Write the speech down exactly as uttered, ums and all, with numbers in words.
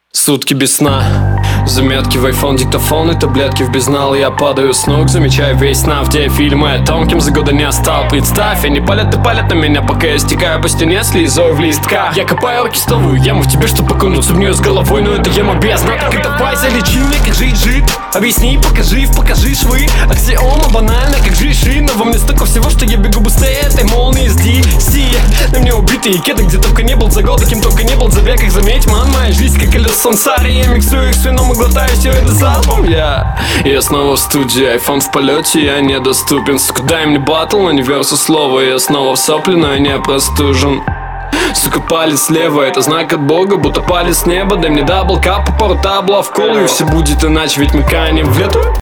Сутки без сна, заметки в айфон, диктофон и таблетки в безнал. Я падаю с ног, замечаю весь снаф, те фильмы о том, кем за года не стал. Представь, они палят и палят на меня, пока я стекаю по стене слезой в листках. Я копаю оркестровую яму в тебе, чтобы окунуться в нее с головой, но это яма без дна. Так и давай залечи мне, как жить, жить. Объясни, покажи, покажи швы. Аксиома банально, как жиши. Но во мне столько всего, что я бегу быстрее этой молнии с ди си. На мне убитые кеды, где только не был за годы, кем только не был за веках. Заметь, ман, моя жизнь как колесо сансари. Я миксую их с вином и глотаю все это залпом. Я, я снова в студии, айфон в полете, я недоступен. Сука, дай мне батл, на неверсу слова. Я снова в сопли, но я не простужен. Сука, палец слева, это знак от Бога, будто палец с неба. Дай мне дабл кап, пару табла в колу, и все будет иначе, ведь мы канем в лету.